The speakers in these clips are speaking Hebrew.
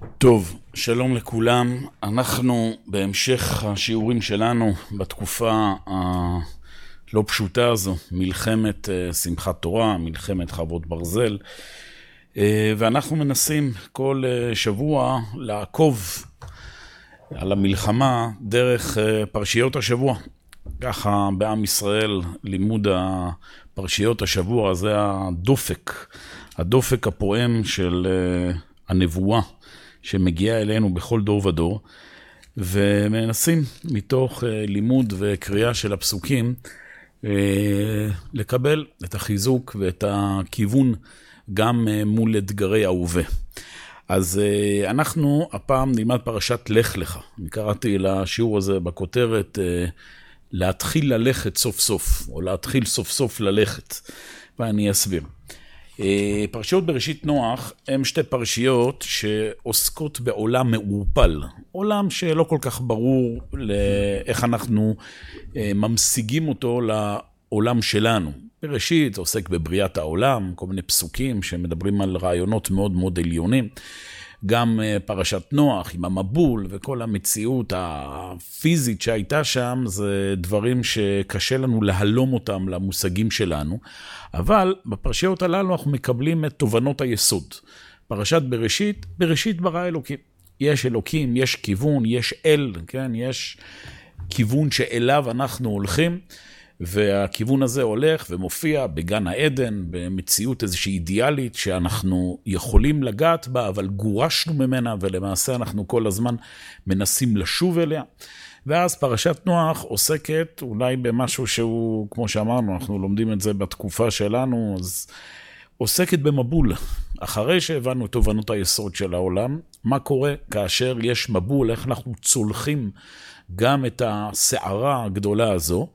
טוב, שלום לכולם. אנחנו בהמשך השיעורים שלנו בתקופה הלא פשוטה הזו, מלחמת שמחת תורה, מלחמת חרבות ברזל, ואנחנו מנסים כל שבוע לעקוב על המלחמה דרך פרשיות השבוע. ככה בעם ישראל לימוד הפרשיות השבוע זה הדופק הפועם של הנבואה שמגיעה אלינו בכל דור ודור, ומנסים מתוך לימוד וקריאה של הפסוקים לקבל את החיזוק ואת הכיוון גם מול אתגרי ההווה. אז אנחנו הפעם נלמד פרשת לך לך. אני קראתי לשיעור הזה בכותרת להתחיל ללכת סוף סוף, או להתחיל סוף סוף ללכת, ואני אסביר. פרשיות בראשית נוח הם שתי פרשיות שעוסקות בעולם מעורפל, עולם שלא כל כך ברור איך אנחנו ממשיגים אותו לעולם שלנו. בראשית עוסק בבריאת העולם, כל מיני פסוקים שמדברים על רעיונות מאוד מאוד עליונים, גם פרשת נוח עם המבול וכל המציאות הפיזית שהייתה שם, זה דברים שקשה לנו להלום אותם למושגים שלנו, אבל בפרשיות הללו אנחנו מקבלים את תובנות היסוד. פרשת בראשית ברא אלוקים. יש אלוקים, יש כיוון, יש אל, כן? יש כיוון שאליו אנחנו הולכים, והכיוון הזה הולך ומופיע בגן העדן, במציאות איזושהי אידיאלית שאנחנו יכולים לגעת בה, אבל גורשנו ממנה, ולמעשה אנחנו כל הזמן מנסים לשוב אליה. ואז פרשת נוח עוסקת אולי במשהו שהוא, כמו שאמרנו, אנחנו לומדים את זה בתקופה שלנו, אז עוסקת במבול. אחרי שהבנו את תובנות היסוד של העולם, מה קורה כאשר יש מבול, איך אנחנו צולחים גם את הסערה הגדולה הזו,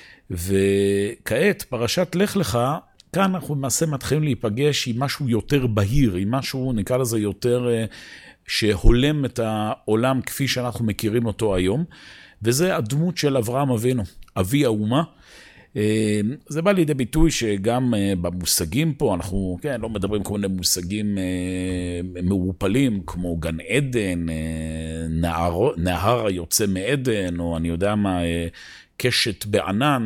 וכעת פרשת לך לך, כאן אנחנו למעשה מתחילים להיפגש עם משהו יותר בהיר, עם משהו נקרא לזה יותר שהולם את העולם כפי שאנחנו מכירים אותו היום, וזה הדמות של אברהם אבינו, אבי האומה. זה בא לידי ביטוי שגם במושגים פה, אנחנו לא מדברים כל מיני מושגים מעורפלים, כמו גן עדן, נהר היוצא מעדן, או אני יודע מה, קשת בענן,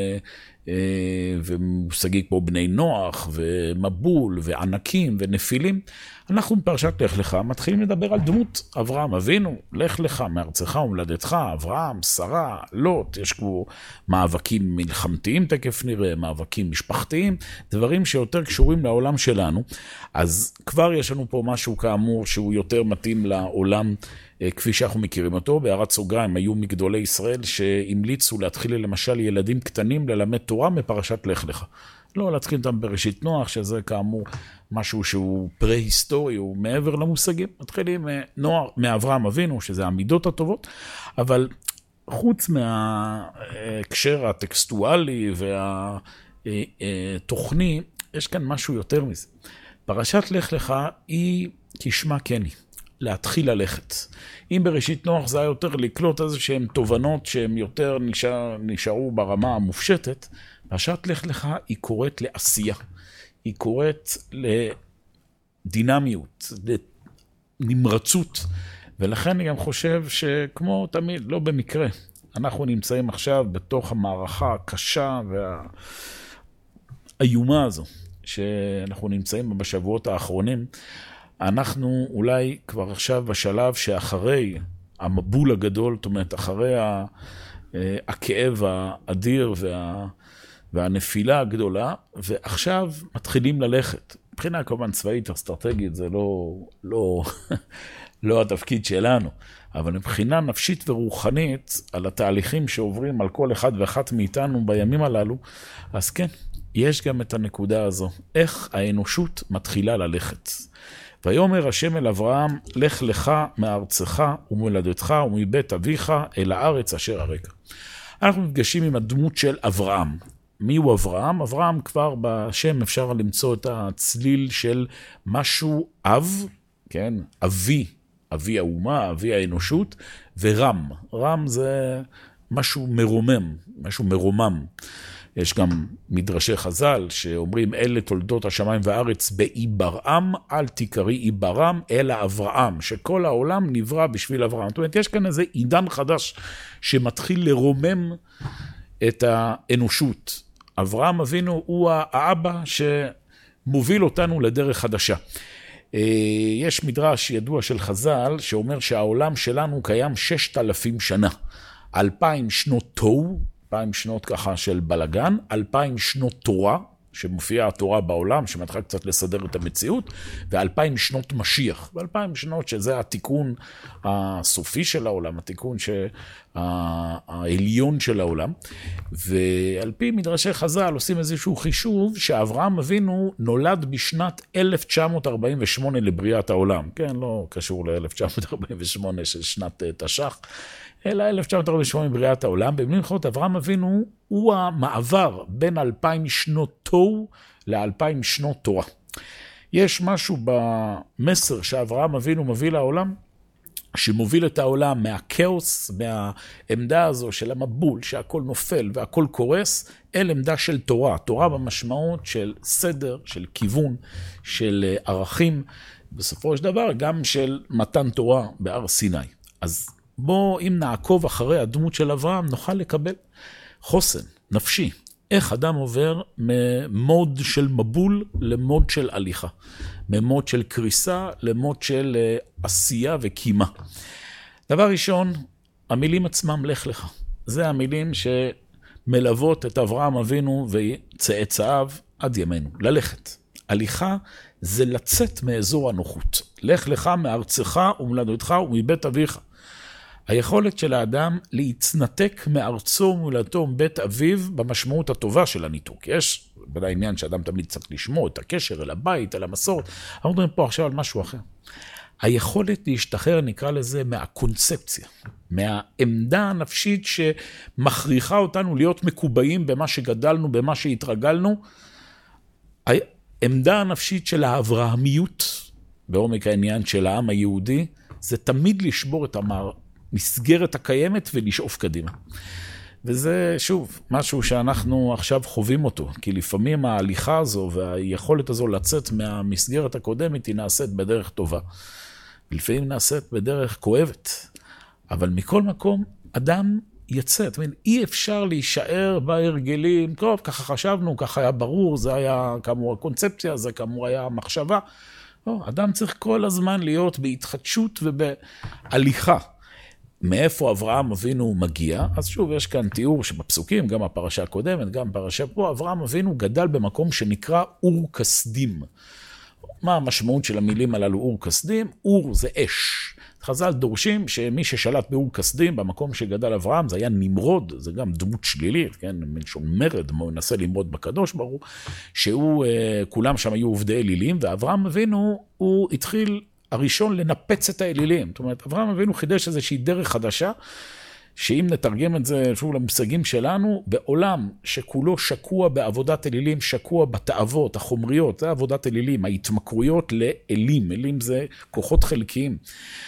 ומושגים כמו בני נוח, ומבול, וענקים, ונפילים. אנחנו בפרשת לך לך מתחילים לדבר על דמות אברהם אבינו, לך לך מארצך ומולדתך, אברהם, שרה, לוט, יש כבר מאבקים מלחמתיים תקף נראה, מאבקים משפחתיים, דברים שיותר קשורים לעולם שלנו. אז כבר יש לנו פה משהו כאמור שהוא יותר מתאים לעולם כפי שאנחנו מכירים אותו. בהערת סוגריים, היו מגדולי ישראל שהמליצו להתחיל למשל ילדים קטנים ללמד תורה מפרשת לך לך. לא להתחיל אותם בראשית נוח, שזה כאמור משהו שהוא פרה-היסטורי, הוא מעבר למושגים. מתחילים מאברהם אבינו, שזה המידות הטובות, אבל חוץ מהקשר הטקסטואלי והתוכני, יש כאן משהו יותר מזה. פרשת לך לך היא כשמה כן היא. להתחיל ללכת. אם בראשית נוח זה היה יותר לקלוט איזשהם תובנות שהן יותר נשארו ברמה המופשטת, פרשת לך לך היא קוראת לעשייה, היא קוראת לדינמיות, לנמרצות, ולכן אני גם חושב שכמו תמיד, לא במקרה, אנחנו נמצאים עכשיו בתוך המערכה הקשה והאיומה הזו, שאנחנו נמצאים בשבועות האחרונים, אנחנו אולי כבר עכשיו בשלב שאחרי המבול הגדול, זאת אומרת, אחרי הכאב האדיר והנפילה הגדולה, ועכשיו מתחילים ללכת. מבחינה כמובן צבאית, אסטרטגית, זה לא התפקיד שלנו, אבל מבחינה נפשית ורוחנית, על התהליכים שעוברים על כל אחד ואחת מאיתנו בימים הללו, אז כן, יש גם את הנקודה הזו, איך האנושות מתחילה ללכת. ויאמר השם אל אברהם, לך לך מארצך ומולדתך ומבית אביך אל הארץ אשר אראך. אנחנו נפגשים עם הדמות של אברהם. מי הוא אברהם? אברהם כבר בשם אפשר למצוא את הצליל של משהו אב, כן? אבי האומה, אבי האנושות, ורם. רם זה משהו מרומם, משהו מרומם. יש גם מדרשי חז"ל שאומרים, אלה תולדות השמיים והארץ בעיברם, אל תקראי עיברם, אלא אברהם, שכל העולם נברא בשביל אברהם. זאת אומרת, יש כאן איזה עידן חדש שמתחיל לרומם את האנושות. אברהם אבינו הוא האבא שמוביל אותנו לדרך חדשה. יש מדרש ידוע של חז"ל שאומר שהעולם שלנו קיים 6,000 שנה. 2,000 שנות תוהו, 2,000 שנות ככה של בלגן, 2,000 שנות תורה, שמופיעה התורה בעולם, שמתחילה קצת לסדר את המציאות, ו2,000 שנות משיח. ו2,000 שנות שזה התיקון הסופי של העולם, התיקון העליון של העולם. ועל פי מדרשי חז"ל עושים איזשהו חישוב, שאברהם אבינו נולד בשנת 1948 לבריאת העולם. כן, לא קשור ל-1948 של שנת תש"ח, אלא 1948 בבריאת העולם. במילים אחרות, אברהם אבינו הוא המעבר בין 2,000 שנות תוהו ל2,000 שנות תורה. יש משהו במסר שאברהם אבינו מביא לעולם, שמוביל את העולם מהכאוס, מהעמדה הזו של המבול, שהכל נופל והכל קורס, אל עמדה של תורה. תורה במשמעות של סדר, של כיוון, של ערכים, בסופו של דבר גם של מתן תורה בהר סיני. אז בוא, אם נעקוב אחרי הדמות של אברהם, נוכל לקבל חוסן נפשי. איך אדם עובר ממוד של מבול למוד של הליכה. ממוד של קריסה למוד של עשייה וקימה. דבר ראשון, המילים עצמם לך לך. זה המילים שמלוות את אברהם אבינו וצאצאיו עד ימינו. ללכת. הליכה זה לצאת מאזור הנוחות. לך לך מארצך ומולדתך ומבית אביך. היכולת של האדם להצנתק מארצו ומולדתו מבית אביו במשמעות הטובה של הניתוק. יש בוודאי עניין שאדם תמיד צריך לשמור את הקשר אל הבית, אל המסורת. אנחנו מדברים פה עכשיו על משהו אחר. היכולת להשתחרר, נקרא לזה, מהקונספציה, מהעמדה הנפשית שמכריחה אותנו להיות מקובעים במה שגדלנו, במה שהתרגלנו. העמדה הנפשית של האברהמיות, בעומק העניין של העם היהודי, זה תמיד לשבור את המסגרת הקיימת ולשאוף קדימה. וזה שוב משהו שאנחנו עכשיו חווים אותו, כי לפעמים ההליכה הזו והיכולת הזו לצאת מהמסגרת הקודמת היא נעשית בדרך טובה. ולפעמים נעשית בדרך כואבת. אבל מכל מקום אדם יצא, זאת אומרת, אי אפשר להישאר בהרגלים, טוב, ככה חשבנו, ככה היה ברור, זה היה כאמור הקונספציה, זה כאמור היה המחשבה. לא, אדם צריך כל הזמן להיות בהתחדשות ובהליכה. מאיפה אברהם אבינו מגיע? אז שוב, יש כאן תיאור שבפסוקים, גם הפרשה הקודמת, גם פרשה פה, אברהם אבינו גדל במקום שנקרא אור כסדים. מה המשמעות של המילים הללו אור כסדים? אור זה אש. חז"ל דורשים שמי ששלט באור כסדים, במקום שגדל אברהם, זה היה נמרוד, זה גם דמות שלילית, כן? מלשון מרד, מנסה למרוד בקדוש ברוך, שהוא, כולם שם היו עובדי אלילים, ואברהם אבינו, הוא התחיל הראשון לנפץ את האלילים. זאת אומרת, אברהם אבינו חידש איזושהי דרך חדשה, שאם נתרגם את זה שוב למושגים שלנו, בעולם שכולו שקוע בעבודת אלילים, שקוע בתאוות, החומריות, זה עבודת אלילים, ההתמכרויות לאלים, אלים זה כוחות חלקיים,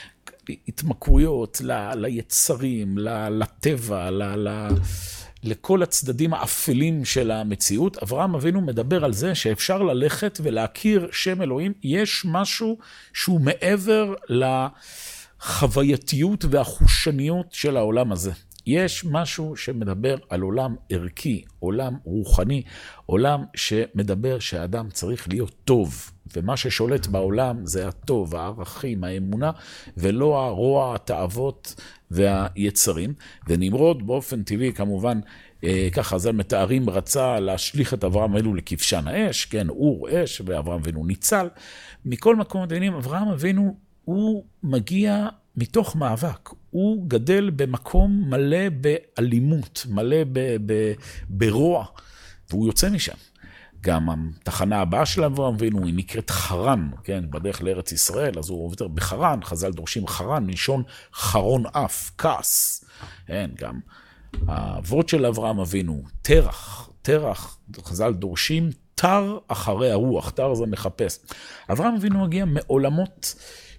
התמכרויות ליצרים, לטבע, לכל הצדדים האפלים של המציאות. אברהם אבינו מדבר על זה שאפשר ללכת ולהכיר שם אלוהים, יש משהו שהוא מעבר לחווייתיות והחושניות של העולם הזה. יש משהו שמדבר על עולם ערכי, עולם רוחני, עולם שמדבר שהאדם צריך להיות טוב, ומה ששולט בעולם זה הטוב, הערכים, האמונה, ולא הרוע, התאוות והיצרים. ונמרוד באופן טבעי כמובן, ככה זה מתארים, רצה להשליך את אברהם אבינו לכבשן האש, כן, אור אש, ואברהם אבינו ניצל. מכל מקום מדיינים, אברהם אבינו הוא מגיע מתוך מאבק, הוא גדל במקום מלא באלימות, מלא ברוע, והוא יוצא משם. גם התחנה הבאה של אברהם אבינו היא נקראת חרן, כן, בדרך לארץ ישראל, אז הוא עובר בחרן, חז"ל דורשים חרן, מלשון חרון אף, כעס. כן, גם האבות של אברהם אבינו, תרח, חז"ל דורשים תר אחרי הרוח, תר זה מחפש. אברהם אבינו מגיע מעולמות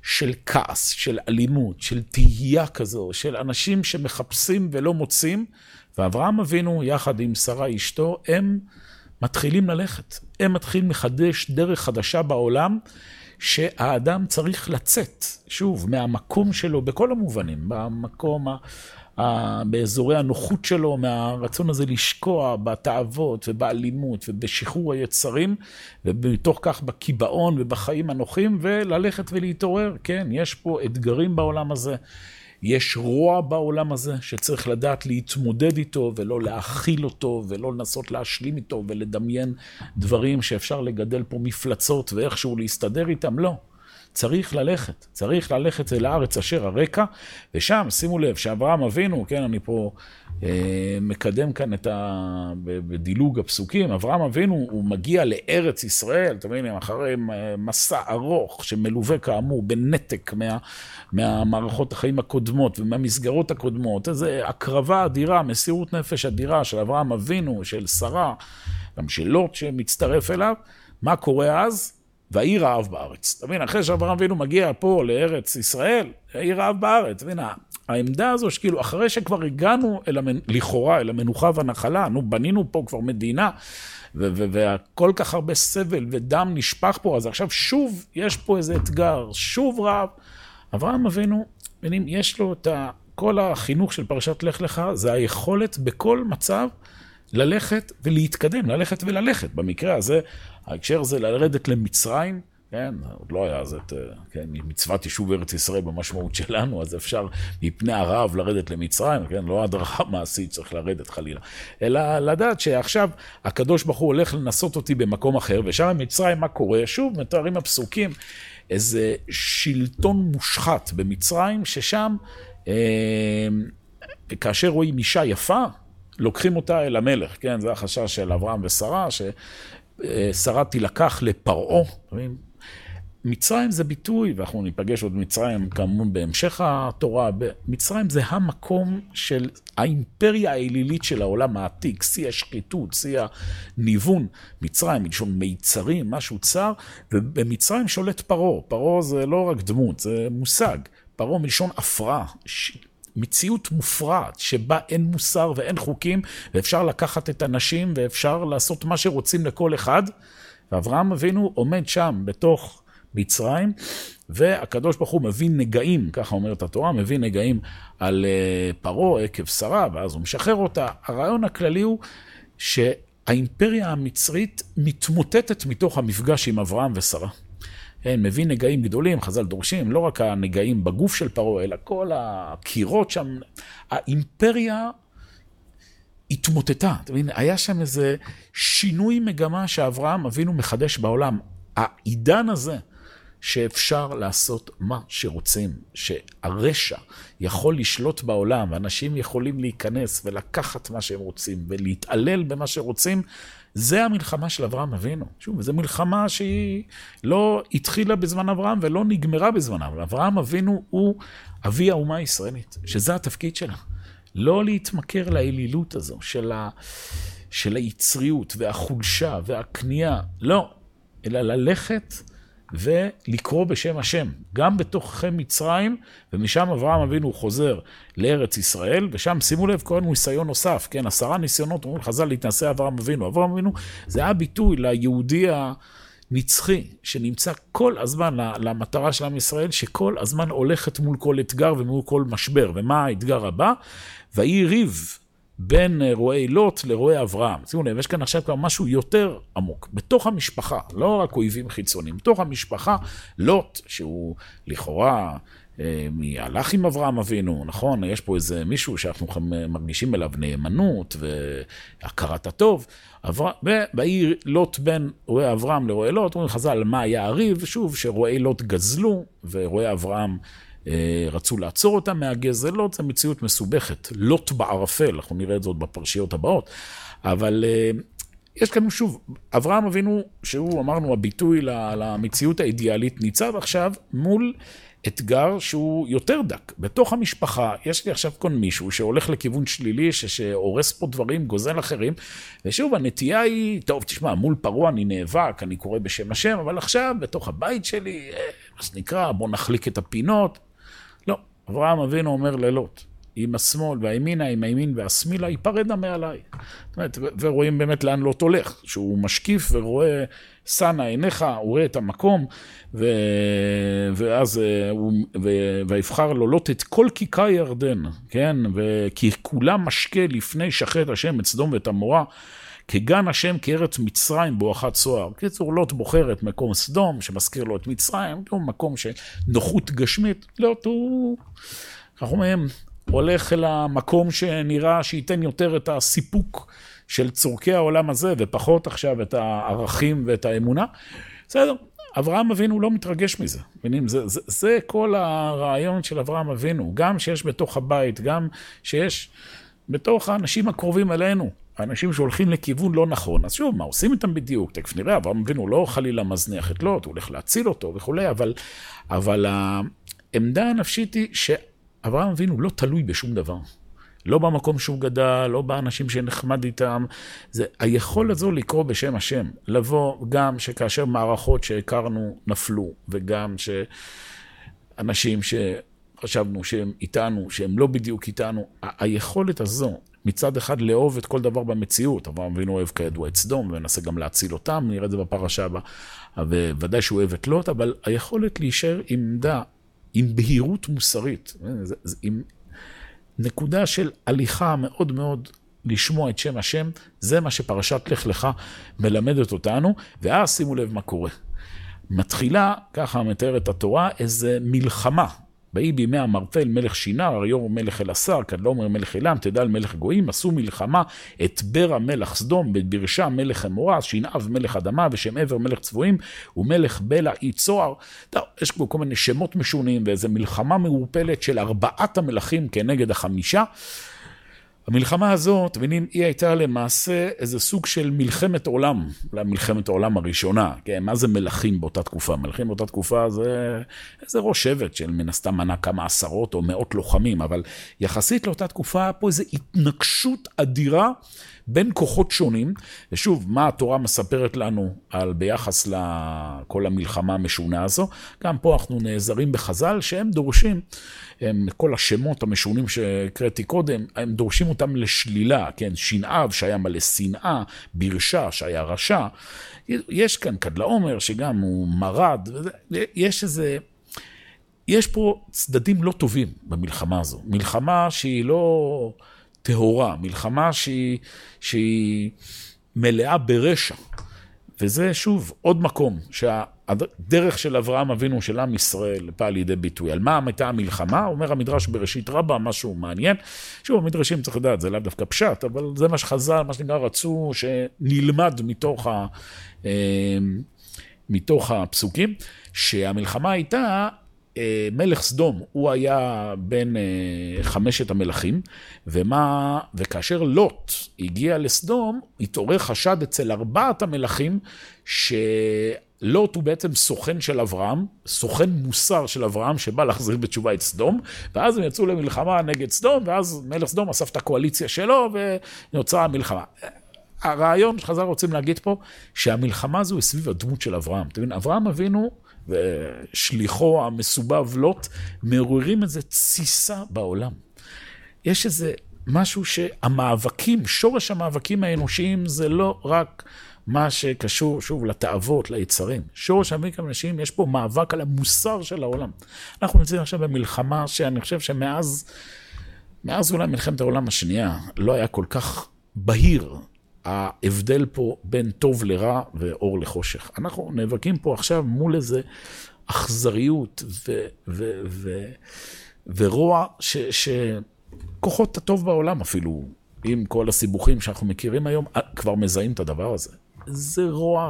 של כעס, של אלימות, של תהייה כזו, של אנשים שמחפשים ולא מוצאים, ואברהם אבינו יחד עם שרה אשתו, הם מתחילים ללכת. הם מתחילים לחדש דרך חדשה בעולם, שהאדם צריך לצאת, שוב, מהמקום שלו, בכל המובנים, במקום, באזורי הנוחות שלו, מהרצון הזה לשקוע בתאוות ובאלימות ובשחרור היצרים, ובתוך כך בקיבעון ובחיים הנוחים, וללכת ולהתעורר. כן, יש פה אתגרים בעולם הזה, יש רוע בעולם הזה שצריך לדעת להתמודד איתו ולא להכיל אותו ולא לנסות להשלים איתו ולדמיין דברים שאפשר לגדל פה מפלצות ואיכשהו להסתדר איתם. לא. צריך ללכת אל הארץ אשר הרקע, ושם שימו לב שאברהם אבינו, כן, אני פה מקדם כאן בדילוג הפסוקים, אברהם אבינו הוא מגיע לארץ ישראל, אתם מבינים, אחרי מסע ארוך שמלווה כאמור בנתק מהמערכות החיים הקודמות ומהמסגרות הקודמות, איזו הקרבה אדירה, מסירות נפש אדירה של אברהם אבינו, של שרה, גם של לוט שמצטרף אליו. מה קורה אז? והאי רעב בארץ. אתה מבין, אחרי שאברהם אבינו מגיע פה לארץ ישראל, האי רעב בארץ. אתה מבין, העמדה הזו שכאילו אחרי שכבר הגענו לכאורה אל המנוחה והנחלה, בנינו פה כבר מדינה, וכל כך הרבה סבל ודם נשפך פה, אז עכשיו שוב יש פה איזה אתגר, שוב רעב. אברהם אבינו, יש לו את כל החינוך של פרשת לך לך, זה היכולת בכל מצב ללכת ולהתקדם, ללכת וללכת. במקרה הזה, ההקשר זה לרדת למצרים, כן, עוד לא היה אז כן, מצוות יישוב ארץ ישראל במשמעות שלנו, אז אפשר מפני הרעב לרדת למצרים, כן, לא הדרכה מעשית צריך לרדת חלילה, אלא לדעת שעכשיו הקדוש ברוך הוא הולך לנסות אותי במקום אחר, ושם במצרים מה קורה? שוב, מתארים הפסוקים, איזה שלטון מושחת במצרים, ששם, כאשר רואים אישה יפה, לוקחים אותה אל המלך, כן, זה החשש של אברהם ושרה, ששרה תילקח לפרעה. מצרים זה ביטוי, ואנחנו ניפגש עוד מצרים כמובן בהמשך התורה, מצרים זה המקום של האימפריה האלילית של העולם העתיק, שיא השחיתות, שיא הניוון, מצרים, מלשון מיצרים, משהו צר, ובמצרים שולט פרעה. פרעה זה לא רק דמות, זה מושג, פרעה מלשון אפרה, מציאות מופרעת שבה אין מוסר ואין חוקים, ואפשר לקחת את הנשים ואפשר לעשות מה שרוצים לכל אחד, ואברהם אבינו עומד שם בתוך מצרים, והקדוש ברוך הוא מביא נגעים, ככה אומרת התורה, מביא נגעים על פרעה עקב שרה, ואז הוא משחרר אותה. הרעיון הכללי הוא שהאימפריה המצרית מתמוטטת מתוך המפגש עם אברהם ושרה. מביא נגעים גדולים, חז"ל דורשים, לא רק הנגעים בגוף של פרעה, אלא כל הקירות שם. האימפריה התמוטטה. היה שם איזה שינוי מגמה שאברהם אבינו מחדש בעולם. העידן הזה שאפשר לעשות מה שרוצים, שהרשע יכול לשלוט בעולם, ואנשים יכולים להיכנס ולקחת מה שהם רוצים, ולהתעלל במה שרוצים, זה המלחמה של אברהם אבינו. שוב, זו מלחמה שהיא לא התחילה בזמן אברהם ולא נגמרה בזמן אברהם. אברהם אבינו הוא אבי האומה הישראלית, שזה התפקיד שלה. לא להתמכר לאלילות הזו של היצריות והחולשה והקנייה, לא, אלא ללכת ולקרוא בשם השם, גם בתוככי מצרים, ומשם אברהם אבינו חוזר לארץ ישראל, ושם שימו לב, כל ניסיון נוסף, כן, 10 ניסיונות, אומרים חז"ל להתנסה אברהם אבינו. אברהם אבינו זה היה ביטוי ליהודי הנצחי, שנמצא כל הזמן למטרה של עם ישראל, שכל הזמן הולכת מול כל אתגר ומול כל משבר. ומה האתגר הבא? ויהי ריב בין רועי לוט לרועי אברהם. שימו לב, יש כאן עכשיו כבר משהו יותר עמוק. בתוך המשפחה, לא רק אויבים חיצוניים, בתוך המשפחה, לוט, שהוא לכאורה הלך עם אברהם אבינו, נכון? יש פה איזה מישהו שאנחנו מרגישים אליו נאמנות והכרת הטוב. ויהי לוט בין רועי אברהם לרועי לוט, אומרים חז"ל, מה היה הריב? שוב, שרועי לוט גזלו, ורועי אברהם רצו לעצור אותם מהגזלות. זו מציאות מסובכת, לוט בערפל, אנחנו נראה את זאת בפרשיות הבאות, אבל יש כאן שוב, אברהם אבינו, שהוא אמרנו הביטוי למציאות האידיאלית, ניצב עכשיו מול אתגר שהוא יותר דק. בתוך המשפחה יש לי עכשיו כאן מישהו שהולך לכיוון שלילי, שהורס פה דברים, גוזל אחרים, ושוב הנטייה היא, טוב תשמע, מול פרעה אני נאבק, אני קורא בשם השם, אבל עכשיו בתוך הבית שלי, אז נקרא, בוא נחליק את הפינות. לא, אברהם אבינו אומר ללוט, עם השמאל והימינה, עם הימין והשמאלה, ייפרד מעליי. זאת אומרת, ורואים באמת לאן לוט הולך, שהוא משקיף ורואה סנה עיניך, הוא רואה את המקום, ואז ויבחר לו לוט את כל כיכר ירדן, כן? וכי כולם משקה לפני שחט השם את סדום ואת עמורה, כגן השם כארץ מצרים בואכה צוהר. קיצור, לוט בוחר את מקום סדום, שמזכיר לו את מצרים, הוא מקום שנוחות גשמית. לוט הוא, אנחנו אומרים, הולך אל המקום שנראה שייתן יותר את הסיפוק של צורכי העולם הזה, ופחות עכשיו את הערכים ואת האמונה. בסדר, אברהם אבינו לא מתרגש מזה. זה כל הרעיון של אברהם אבינו, גם שיש בתוך הבית, גם שיש בתוך האנשים הקרובים אלינו, האנשים שהולכים לכיוון לא נכון. אז שוב, מה עושים איתם בדיוק? תכף נראה, אברהם אבינו לא חלילה מזניח את לוט, הוא הולך להציל אותו וכו', אבל העמדה הנפשית היא אברהם אבינו לא תלוי בשום דבר. לא במקום שהוא גדל, לא באנשים שנחמד איתם. זה היכול הזו לקרוא בשם השם. לבוא גם שכאשר מערכות שהכרנו נפלו, וגם שאנשים שחשבנו שהם איתנו, שהם לא בדיוק איתנו, היכולת הזו, מצד אחד לאהוב את כל דבר במציאות. אברהם אבינו אוהב כידוע את סדום, וננסה גם להציל אותם, נראה את זה בפרשה הבאה, וודאי שהוא אוהב את לוט, אבל היכולת להישאר עמדה, עם בהירות מוסרית, עם נקודה של הליכה מאוד מאוד לשמוע את שם השם, זה מה שפרשת לך לך מלמדת אותנו, ואז שימו לב מה קורה. מתחילה, ככה מתארת התורה, איזה מלחמה. באי בימי המרפל מלך שינר, אריור מלך אלעשר, קדלומר מלך אילם, תדל מלך גויים, עשו מלחמה את ברה מלך סדום, בברשה מלך אמורה, שינאב מלך אדמה, ושם עבר מלך צבועים, ומלך בלע אי צוהר. יש פה כל מיני שמות משונים, ואיזו מלחמה מעורפלת של 4 המלכים כנגד 5. המלחמה הזאת, תבינים, היא הייתה למעשה איזה סוג של מלחמת עולם, מלחמת העולם הראשונה. כן, מה זה מלכים באותה תקופה? מלכים באותה תקופה זה איזה ראש שבט של מן הסתם מנה כמה עשרות או מאות לוחמים, אבל יחסית לאותה תקופה פה איזו התנגשות אדירה בין כוחות שונים, ושוב, מה התורה מספרת לנו על ביחס לכל המלחמה המשונה הזו? גם פה אנחנו נעזרים בחז"ל שהם דורשים, כל השמות המשונים שקראתי קודם, הם דורשים אותם לשלילה, כן? שינאב שהיה מלא שנאה, ברשה שהיה רשע, יש כאן קדלאומר שגם הוא מרד, יש פה צדדים לא טובים במלחמה הזו, מלחמה שהיא לא טהורה, מלחמה שהיא מלאה ברשע. וזה שוב עוד מקום שהדרך של אברהם אבינו של עם ישראל באה לידי ביטוי. על מה הייתה המלחמה? אומר המדרש בראשית רבה, משהו מעניין. שוב, המדרשים צריך לדעת, זה לאו דווקא פשט, אבל זה מה שחז"ל, מה שנקרא, רצו שנלמד מתוך הפסוקים, שהמלחמה הייתה מלך סדום, הוא היה בין 5 המלכים, וכאשר לוט הגיע לסדום, התעורר חשד אצל 4 המלכים, שלוט הוא בעצם סוכן של אברהם, סוכן מוסר של אברהם, שבא להחזיר בתשובה את סדום, ואז הם יצאו למלחמה נגד סדום, ואז מלך סדום אסף את הקואליציה שלו, ונוצרה המלחמה. הרעיון שחז"ל רוצים להגיד פה, שהמלחמה הזו היא סביב הדמות של אברהם. אתה מבין, אברהם אבינו ושליחו המסובב לוט מעוררים איזה תסיסה בעולם. יש איזה משהו שהמאבקים, שורש המאבקים האנושיים זה לא רק מה שקשור שוב לתאוות, ליצרים. שורש המאבקים האנושיים, יש פה מאבק על המוסר של העולם. אנחנו נמצאים עכשיו במלחמה שאני חושב שמאז אולי מלחמת העולם השנייה לא היה כל כך בהיר ההבדל פה בין טוב לרע ואור לחושך. אנחנו נאבקים פה עכשיו מול איזה אכזריות ורוע שכוחות הטוב בעולם אפילו, עם כל הסיבוכים שאנחנו מכירים היום, כבר מזהים את הדבר הזה. זה רוע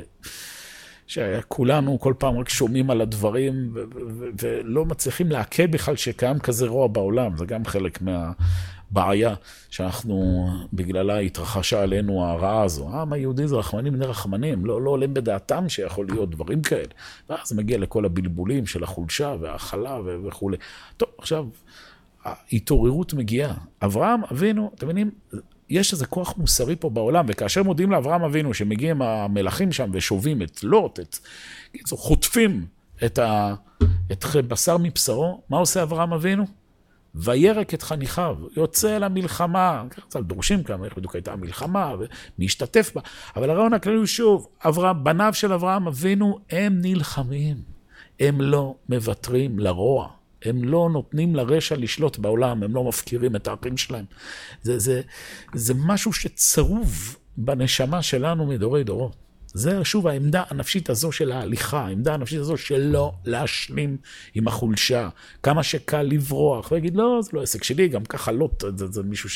שכולנו כל פעם רק שומעים על הדברים ולא מצליחים להקל בכלל שקיים כזה רוע בעולם. זה גם חלק בעיה שאנחנו, בגללה התרחשה עלינו הרעה הזו. העם היהודי זה רחמנים בני רחמנים, לא עולים בדעתם שיכול להיות דברים כאלה. ואז מגיע לכל הבלבולים של החולשה והחלה וכו'. טוב, עכשיו, ההתעוררות מגיעה. אברהם אבינו, אתם מבינים, יש איזה כוח מוסרי פה בעולם, וכאשר מודיעים לאברהם אבינו שמגיעים המלאכים שם ושובים את לוט, חוטפים את בשר מבשרו, מה עושה אברהם אבינו? וירק את חניכיו, יוצא למלחמה, ככה דורשים כמה, איך בדיוק הייתה המלחמה, ומשתתף בה, אבל הרעיון הכללי הוא שוב, בניו של אברהם אבינו, הם נלחמים, הם לא מוותרים לרוע, הם לא נותנים לרשע לשלוט בעולם, הם לא מפקירים את האחים שלהם. זה משהו שצרוב בנשמה שלנו מדורי דורות. זה שוב העמדה הנפשית הזו של ההליכה, העמדה הנפשית הזו שלא להשלים עם החולשה, כמה שקל לברוח, ויגיד, לא, זה לא עסק שלי, גם ככה לא, זה מישהו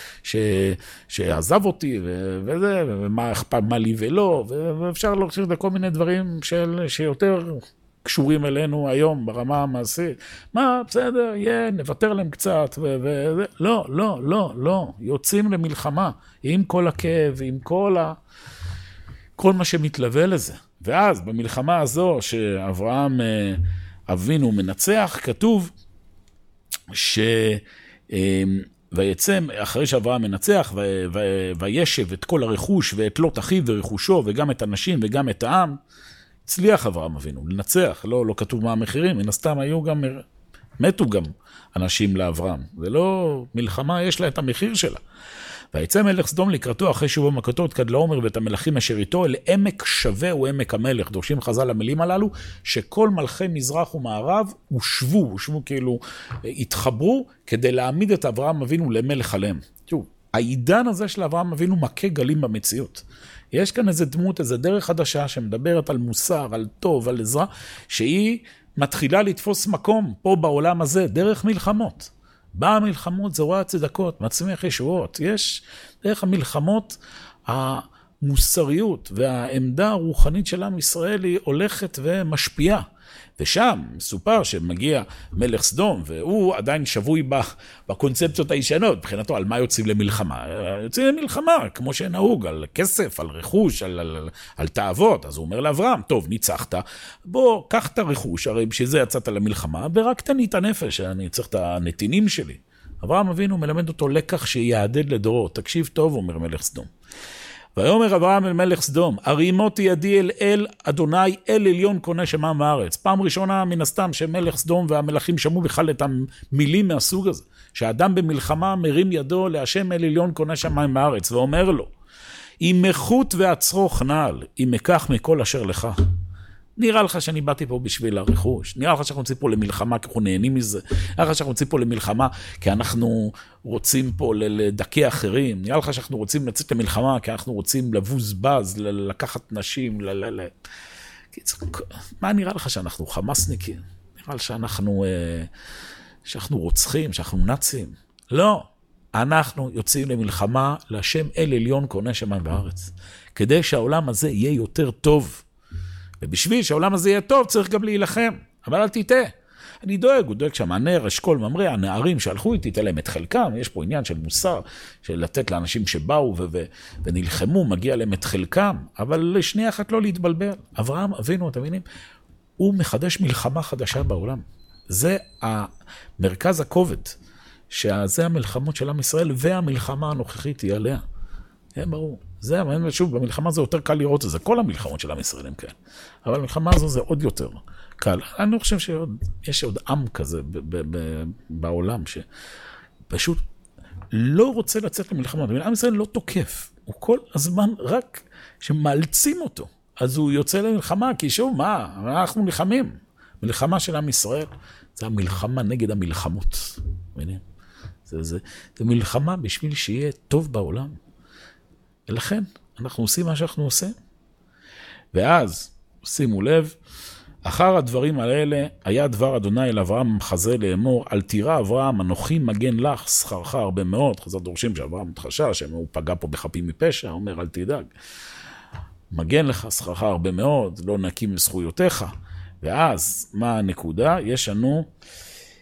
שעזב אותי, וזה, ומה אכפת, מה לי ולא, ואפשר להחשב לכל מיני דברים שיותר קשורים אלינו היום ברמה המעשית. מה, בסדר, נוותר להם קצת, לא, לא, לא, לא, יוצאים למלחמה, עם כל הכאב, עם כל מה שמתלווה לזה. ואז במלחמה הזו שאברהם אבינו מנצח, כתוב ויצא, אחרי שאברהם מנצח, וישב את כל הרכוש ואת לוט אחיו ורכושו, וגם את הנשים וגם את העם, הצליח אברהם אבינו לנצח. לא כתוב מה המחירים, מן הסתם היו גם, מתו גם אנשים לאברהם. זה לא מלחמה, יש לה את המחיר שלה. ויצא מלך סדום לקראתו אחרי שובו מכתו את כדלעומר ואת המלכים אשר איתו, אל עמק שווה הוא עמק המלך. דורשים חז"ל המילים הללו, שכל מלכי מזרח ומערב הושבו כאילו התחברו כדי להעמיד את אברהם אבינו למלך עליהם. תראו, העידן הזה של אברהם אבינו מכה גלים במציאות. יש כאן איזה דמות, איזה דרך חדשה שמדברת על מוסר, על טוב, על עזרה, שהיא מתחילה לתפוס מקום פה בעולם הזה, דרך מלחמות. באה המלחמות, זרוע הצדקות, מצמיח ישועות. יש דרך המלחמות, המוסריות והעמדה הרוחנית של עם ישראל היא הולכת ומשפיעה. ושם סופר שמגיע מלך סדום, והוא עדיין שבוי בקונספציות הישנות, מבחינתו על מה יוצאים למלחמה. יוצאים למלחמה, כמו שנהוג, על כסף, על רכוש, על תאוות. אז הוא אומר לאברהם, טוב, ניצחת, בוא, קח את הרכוש, הרי בשביל זה יצאת למלחמה, ורק תני את הנפש, אני צריך את הנתינים שלי. אברהם אבינו מלמד אותו לקח שיעדד לדורות. תקשיב טוב, אומר מלך סדום. ויאמר אברהם אל מלך סדום, הרימותי ידי אל אדוני, אל עליון קונה שמיים וארץ. פעם ראשונה מן הסתם שמלך סדום והמלכים שמעו בכלל את המילים מהסוג הזה, שהאדם במלחמה מרים ידו להשם אל עליון קונה שמיים וארץ, ואומר לו, אם מחוט ועצרוך נעל, אם אקח מכל אשר לך. נראה לך שאני באתי פה בשביל הרכוש, נראה לך שאנחנו רוצים פה למלחמה כי אנחנו נהנים מזה, נראה לך שאנחנו רוצים פה למלחמה כי אנחנו רוצים פה לדכא אחרים, נראה לך שאנחנו רוצים לצאת למלחמה כי אנחנו רוצים לבוז בז, לקחת נשים, מה נראה לך שאנחנו חמאסניקים? נראה לך שאנחנו רוצחים, שאנחנו נאצים? לא, אנחנו יוצאים למלחמה להשם אל עליון קונה שמיים וארץ, כדי שהעולם הזה יהיה יותר טוב. ובשביל שהעולם הזה יהיה טוב, צריך גם להילחם. אבל אל תיתה. אני דואג, הוא דואג שהמנהר, אשכול, ממרא, הנערים שהלכו איתי, תיתה להם את חלקם. יש פה עניין של מוסר, של לתת לאנשים שבאו ונלחמו, מגיע להם את חלקם. אבל לשנייה אחת לא להתבלבל. אברהם, אבינו, אתם מבינים? הוא מחדש מלחמה חדשה בעולם. זה המרכז הכובד, שזה המלחמות של עם ישראל, והמלחמה הנוכחית היא עליה. זה ברור. זה, שוב, במלחמה זה יותר קל לראות את זה. כל המלחמות של עם ישראל הם כאלה. אבל המלחמה הזו זה עוד יותר קל. אני חושב שיש עוד עם כזה בעולם, שפשוט לא רוצה לצאת למלחמה. עם ישראל לא תוקף. הוא כל הזמן רק שמאלצים אותו. אז הוא יוצא למלחמה, כי שוב, מה? אנחנו נלחמים. מלחמה של עם ישראל, זה המלחמה נגד המלחמות. זה מלחמה בשביל שיהיה טוב בעולם. ולכן אנחנו עושים מה שאנחנו עושים. ואז, שימו לב, אחר הדברים האלה, היה דבר אדוני אל אברהם חזה לאמור, אל תירא אברהם, אנוכי מגן לך, שכרך הרבה מאוד. חז"ל דורשים שאברהם מתחשש, שהוא פגע פה בחפים מפשע, אומר אל תדאג. מגן לך, שכרך הרבה מאוד, לא נקים זכויותיך. ואז, מה הנקודה? יש לנו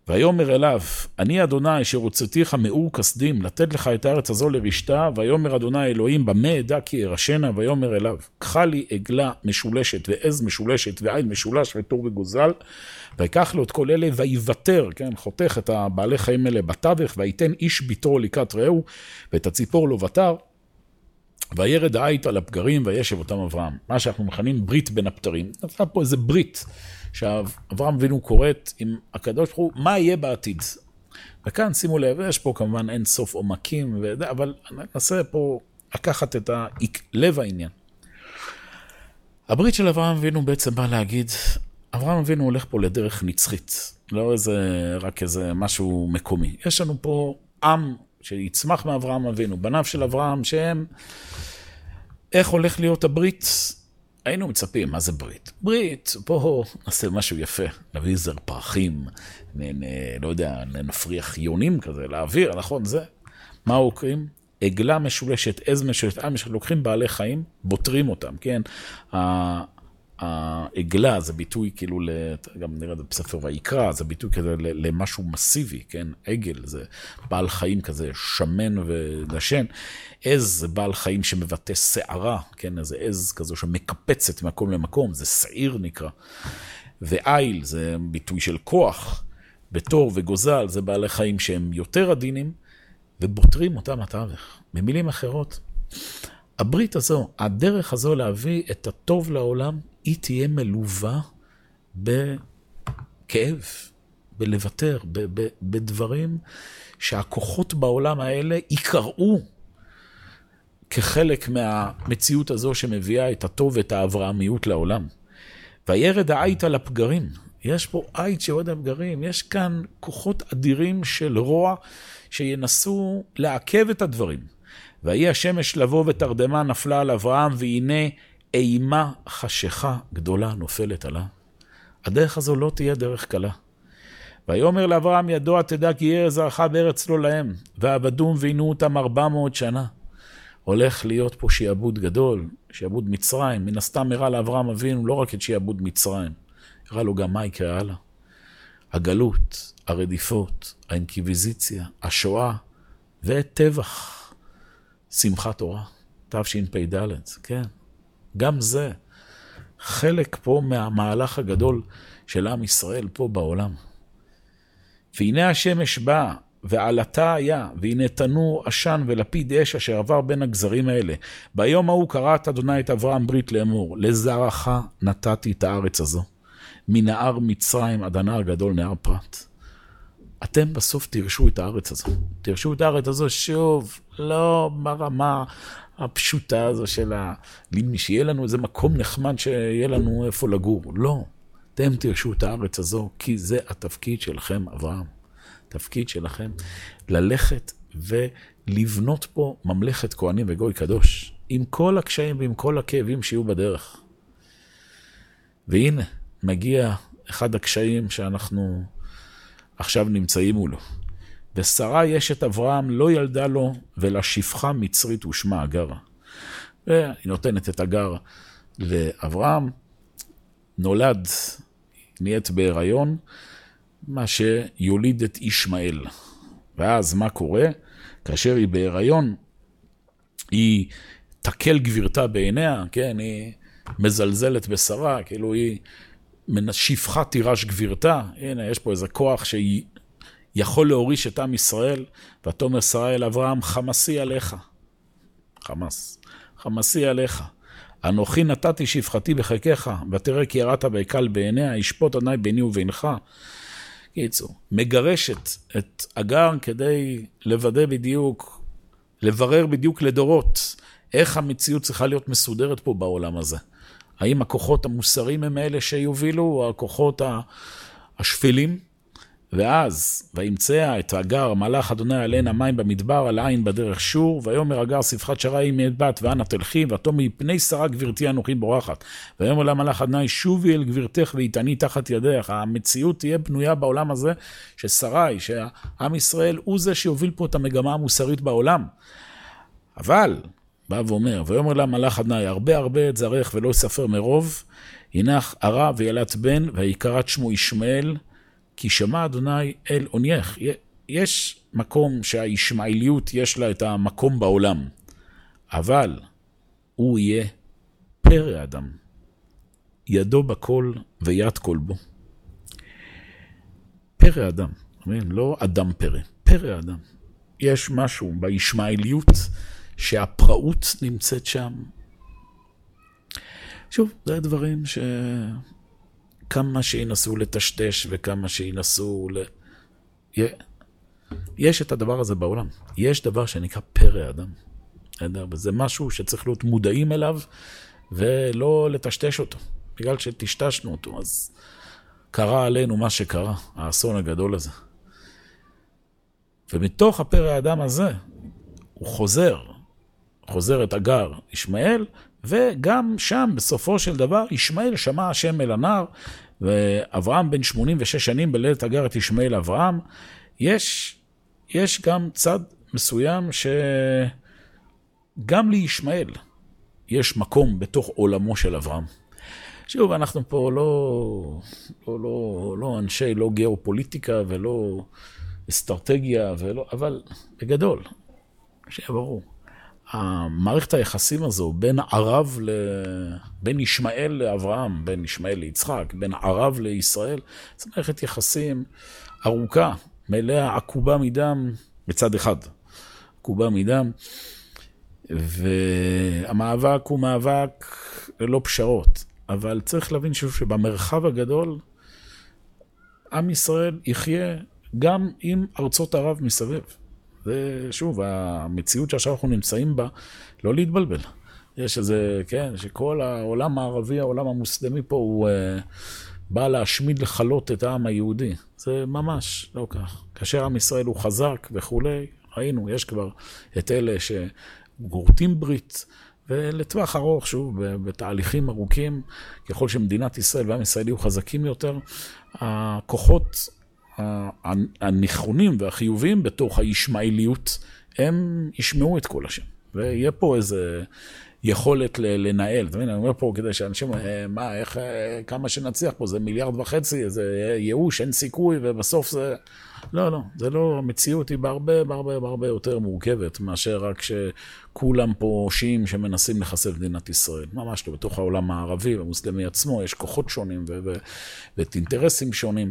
ויאמר אליו, אני אדוני אשר הוצאתיך מאור כסדים, לתת לך את הארץ הזו לרשתה, ויאמר אדוני אלוהים, במה אדע כי ירשנה, ויאמר אליו, קחה לי עגלה משולשת, ועז משולשת, ועין משולש, ותור וגוזל, ויקח לו את כל אלה, ויוותר, כן, חותך את הבעלי חיים האלה בתווך, ויתן איש ביתו לקראת רעהו, ואת הציפור לו ותר, וירד העית על הפגרים, וישב אותם אברהם. מה שאנחנו מכנים ברית בין הפטרים. נפלה פה איזה ברית, שאברהם אבינו קוראת עם הקדוש ברוך הוא, מה יהיה בעתיד? וכאן שימו לב, יש פה כמובן אין סוף עומקים, אבל ננסה פה לקחת את לב העניין. הברית של אברהם אבינו בעצם בא להגיד, אברהם אבינו הולך פה לדרך נצחית, לא רק איזה משהו מקומי. יש לנו פה עם שיצמח מאברהם אבינו, בניו של אברהם, שהם, איך הולך להיות הברית? היינו מצפים, מה זה ברית? ברית, פה נעשה משהו יפה, נביא זר פרחים, לא יודע, נפריח יונים כזה, לאוויר, נכון, זה. מה עוקרים? עגלה משולשת, עז משולשת, לוקחים בעלי חיים, בוטרים אותם, כן? העגלה זה ביטוי כאילו, גם נראה את זה בספר ויקרא, זה ביטוי כזה למשהו מסיבי, כן? עגל זה בעל חיים כזה שמן ודשן, עז זה בעל חיים שמבטא שערה, כן? איזה עז כזו שמקפצת מקום למקום, זה שעיר נקרא, ועיל זה ביטוי של כוח, בתור וגוזל זה בעלי חיים שהם יותר עדינים, ובוטרים אותם התווך. במילים אחרות, הברית הזו, הדרך הזו להביא את הטוב לעולם, היא תהיה מלווה בכאב, בלוותר, בדברים שהכוחות בעולם האלה יקראו כחלק מהמציאות הזו שמביאה את הטוב ואת האברהמיות לעולם. וירד העית על הפגרים. יש פה עית שעוד הפגרים, יש כאן כוחות אדירים של רוע שינסו לעכב את הדברים. ויהי השמש לבוא ותרדמה נפלה על אברהם, והנה אימה חשיכה גדולה נופלת עליו. הדרך הזו לא תהיה דרך קלה. ויאמר לאברהם, ידוע תדע כי יהיה זרעך בארץ לא להם, ועבדום ועינו אותם 400 שנה. הולך להיות פה שיעבוד גדול, שיעבוד מצרים. מן הסתם הראה לאברהם אבינו לא רק את שיעבוד מצרים, הראה לו גם מה יקרה הלאה. הגלות, הרדיפות, האינקוויזיציה, השואה וטבח. שמחת תורה, תשפ"ד, כן. גם זה חלק פה מהמהלך הגדול של עם ישראל פה בעולם. והנה השמש בא, ועלתה היה, והנה תנור עשן ולפיד אש אשר עבר בין הגזרים האלה. ביום ההוא קראת אדוני את אברהם ברית לאמור, לזרעך נתתי את הארץ הזו, מנהר מצרים עד הנהר גדול נהר פרת. אתם בסוף תרשו את הארץ הזו. תרשו את הארץ הזו שוב, לא ברמה הפשוטה הזו של שיהיה לנו איזה מקום נחמד שיהיה לנו איפה לגור. לא. אתם תרשו את הארץ הזו, כי זה התפקיד שלכם, אברהם. תפקיד שלכם ללכת ולבנות פה ממלכת כהנים וגוי קדוש, עם כל הקשיים ועם כל הכאבים שיהיו בדרך. והנה, מגיע אחד הקשיים שאנחנו עכשיו נמצאים מולו. ושרה יש את אברהם, לא ילדה לו, ולשפחה מצרית ושמה אגר. והיא נותנת את אגר לאברהם, נולד, נהיית בהיריון, מה שיוליד את ישמעאל. ואז מה קורה? כאשר היא בהיריון, היא תקל גבירתה בעיניה, כן, היא מזלזלת בשרה, כאילו היא שפחה תירש גבירתה. הנה, יש פה איזה כוח שיכול להוריש את עם ישראל, ותאמר שרה אל אברהם, חמסי עליך. חמסי עליך. אנוכי נתתי שפחתי בחלקך, ותראה כי יראת ויקל בעיניה, ישפוט אדוני ביני ובינך. קיצור, מגרשת את אגר כדי לוודא בדיוק, לברר בדיוק לדורות, איך המציאות צריכה להיות מסודרת פה בעולם הזה. האם הכוחות המוסריים הם אלה שיובילו, או הכוחות השפלים? ואז, וימצא את אגר, מלאך אדוני עליהן המים במדבר, על עין בדרך שור, ויאמר אגר שפחת שרה היא מאת בת, ואנה תלכי, ותאמר מפני שרה גבירתי אנוכי בורחת. ויאמר לה מלאך אדוני, שובי אל גבירתך ואיתני תחת ידך. המציאות תהיה בנויה בעולם הזה, ששרי, שהעם ישראל הוא זה שיוביל פה את המגמה המוסרית בעולם. אבל, בא ואומר, ויאמר לה מלאך אדוני, הרבה את זרעך ולא יספר מרוב, הינך ערה וילדת בן, ויקראת שמו ישמעאל, כי שמע אדוני אל עונייך. יש מקום שהישמעאליות יש לה את המקום בעולם, אבל הוא יהיה פרא אדם, ידו בכל ויד כל בו. פרא אדם, לא אדם פרא, פרא אדם. יש משהו בישמעאליות שהפראות נמצאת שם. שוב, זה דברים שכמה שינסו לטשטש וכמה שינסו יש את הדבר הזה בעולם. יש דבר שנקרא פרא אדם. וזה משהו שצריך להיות מודעים אליו ולא לטשטש אותו. בגלל שטשטשנו אותו, אז קרה עלינו מה שקרה, האסון הגדול הזה. ומתוך הפרא האדם הזה, הוא חוזר את אגר ישמעאל, וגם שם בסופו של דבר ישמעאל שמע השם אל הנער, ואברהם בן 86 שנים בלידת אגר את ישמעאל אברהם. יש גם צד מסוים שגם לישמעאל יש מקום בתוך עולמו של אברהם. שוב, אנחנו פה לא אנשי, לא גיאופוליטיקה ולא אסטרטגיה, אבל בגדול, שיהיה ברור. המערכת היחסים הזו בין ישמעאל לאברהם, בין ישמעאל ליצחק, בין ערב לישראל, זו מערכת יחסים ארוכה, מלאה עקובה מדם בצד אחד. עקובה מדם, והמאבק הוא מאבק ללא פשרות. אבל צריך להבין שבמרחב הגדול, עם ישראל יחיה גם עם ארצות ערב מסביב. ושוב, המציאות שעכשיו אנחנו נמצאים בה, לא להתבלבל. יש איזה, כן, שכל העולם הערבי, העולם המוסלמי פה, הוא בא להשמיד לחלות את העם היהודי. זה ממש לא כך. כאשר עם ישראל הוא חזק וכולי, ראינו, יש כבר את אלה שגורתים ברית, ולטווח ארוך, שוב, בתהליכים ארוכים, ככל שמדינת ישראל והעם הישראלי הוא חזקים יותר, הכוחות הנכונים והחיוביים בתוך הישמעאליות, הם ישמעו את כל השם. ויהיה פה איזה יכולת לנהל. אתה מבין, אני אומר פה כדי שאנשים, כמה שנצליח פה, זה 1.5 מיליארד, זה ייאוש, אין סיכוי, ובסוף זה... לא, זה לא, המציאות היא בהרבה יותר מורכבת, מאשר רק שכולם פה שיעים שמנסים לחסל מדינת ישראל. ממש לא, בתוך העולם הערבי והמוסלמי עצמו, יש כוחות שונים ואת אינטרסים שונים.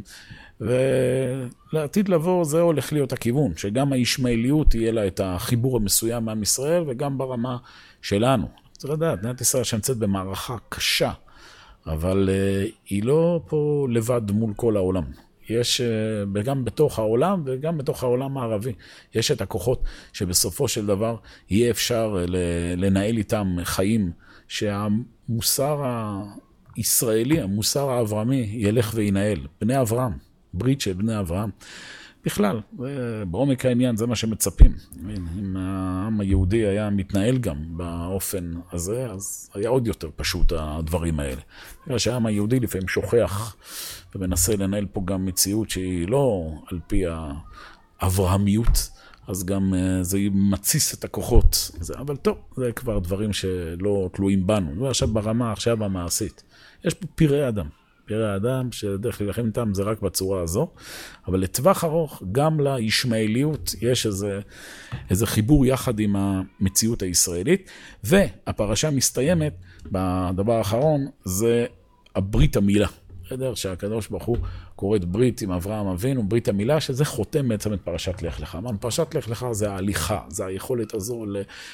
ולעתיד לבוא זה הולך להיות הכיוון, שגם הישמעאליות יהיה לה את החיבור המסוים מעם ישראל, וגם ברמה שלנו. צריך לדעת, מדינת ישראל שנמצאת במערכה קשה, אבל היא לא פה לבד מול כל העולם. יש גם בתוך העולם וגם בתוך העולם הערבי, יש את הכוחות שבסופו של דבר יהיה אפשר לנהל איתם חיים, שהמוסר הישראלי, המוסר האברהמי ילך וינהל. בני אברהם, ברית של בני אברהם. בכלל, בעומק העניין זה מה שמצפים. אם העם היהודי היה מתנהל גם באופן הזה, אז היה עוד יותר פשוט הדברים האלה. בגלל שהעם היהודי לפעמים שוכח ומנסה לנהל פה גם מציאות שהיא לא על פי האברהמיות, אז גם זה מציס את הכוחות. אבל טוב, זה כבר דברים שלא תלויים בנו. ועכשיו ברמה, עכשיו המעשית. יש פה פראי אדם. פראי האדם שדרך להילחם איתם זה רק בצורה הזו, אבל לטווח ארוך גם לישמעאליות יש איזה חיבור יחד עם המציאות הישראלית, והפרשה מסתיימת בדבר האחרון, זה הברית המילה. שהקדוש ברוך הוא קורא את ברית עם אברהם אבינו, ברית המילה, שזה חותם בעצם את פרשת לך לך. פרשת לך לך זה ההליכה, זה היכולת הזו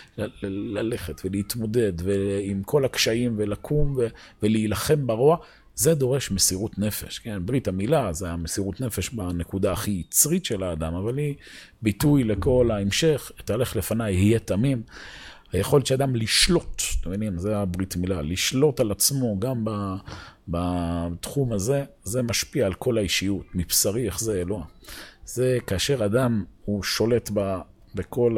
ללכת ולהתמודד ועם כל הקשיים ולקום ולהילחם ברוע. זה דורש מסירות נפש. כן? ברית המילה זה המסירות נפש בנקודה הכי יצרית של האדם, אבל היא ביטוי לכל ההמשך, תהלך לפניי, יהיה תמים. היכולת שאדם לשלוט, אתם מבינים, זה הברית מילה, לשלוט על עצמו גם בתחום הזה, זה משפיע על כל האישיות, מבשרי איך זה אלוה. זה כאשר אדם הוא שולט בכל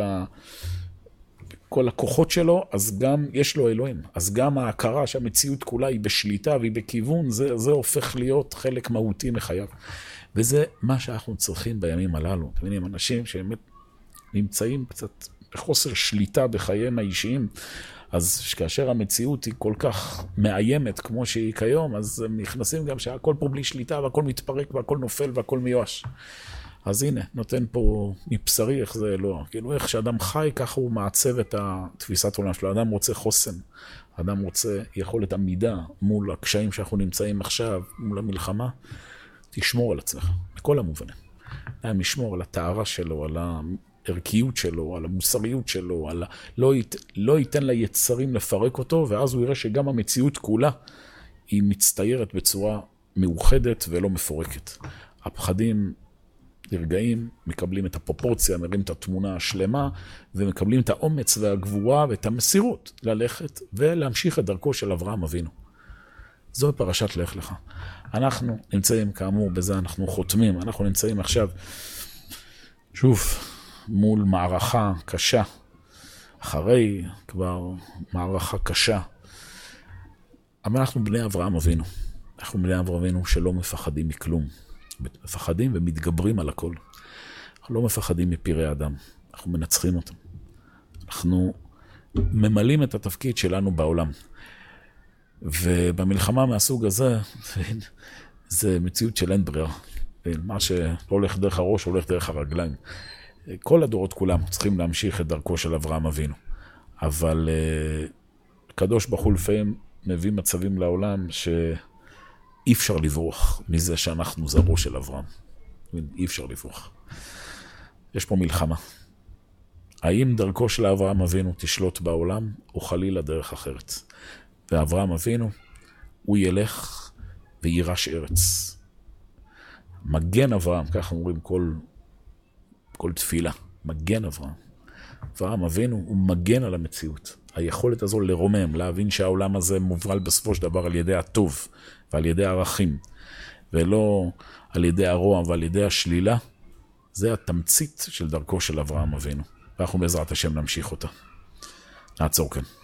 כל הכוחות שלו, אז גם יש לו אלוהים. אז גם ההכרה שהמציאות כולה היא בשליטה והיא בכיוון, זה הופך להיות חלק מהותי מחייו. וזה מה שאנחנו צריכים בימים הללו. אתם מבינים, אנשים שבאמת נמצאים קצת בחוסר שליטה בחייהם האישיים, אז כאשר המציאות היא כל כך מאיימת כמו שהיא כיום, אז הם נכנסים גם שהכל פה בלי שליטה, והכל מתפרק, והכל נופל, והכל מיואש. אז הנה, נותן פה מבשרי איך זה לא. כאילו איך שאדם חי, ככה הוא מעצב את התפיסת העולם שלו. אדם רוצה חוסן, אדם רוצה יכולת עמידה מול הקשיים שאנחנו נמצאים עכשיו, מול המלחמה. תשמור על עצמך, בכל המובנים. אדם ישמור על הטהרה שלו, על הערכיות שלו, על המוסריות שלו, לא ייתן ליצרים לפרק אותו, ואז הוא יראה שגם המציאות כולה היא מצטיירת בצורה מאוחדת ולא מפורקת. הפחדים נרגעים, מקבלים את הפרופורציה, מראים את התמונה השלמה, ומקבלים את האומץ והגבורה ואת המסירות ללכת ולהמשיך את דרכו של אברהם אבינו. זו פרשת לך לך. אנחנו נמצאים, כאמור, בזה אנחנו חותמים, אנחנו נמצאים עכשיו, שוב, מול מערכה קשה, אחרי כבר מערכה קשה, אבל אנחנו בני אברהם אבינו. אנחנו בני אברהם אבינו שלא מפחדים מכלום. מפחדים ומתגברים על הכל. אנחנו לא מפחדים מפירי אדם. אנחנו מנצחים אותם. אנחנו ממלאים את התפקיד שלנו בעולם. ובמלחמה מהסוג הזה, זה מציאות של אין ברירה. מה שלא הולך דרך הראש, הולך דרך הרגליים. כל הדורות כולם צריכים להמשיך את דרכו של אברהם אבינו. אבל הקדוש ברוך הוא לפעמים מביא מצבים לעולם שאי אפשר לברוח מזה שאנחנו זרעו של אברהם. אי אפשר לברוח. יש פה מלחמה. האם דרכו של אברהם אבינו תשלוט בעולם, או חלילה דרך אחרת? ואברהם אבינו, הוא ילך וירש ארץ. מגן אברהם, ככה אומרים כל תפילה, מגן אברהם. אברהם אבינו הוא מגן על המציאות. היכולת הזו לרומם, להבין שהעולם הזה מובל בסופו של דבר על ידי הטוב ועל ידי הערכים, ולא על ידי הרוע ועל ידי השלילה, זה התמצית של דרכו של אברהם אבינו. ואנחנו בעזרת השם נמשיך אותה. נעצור כאן.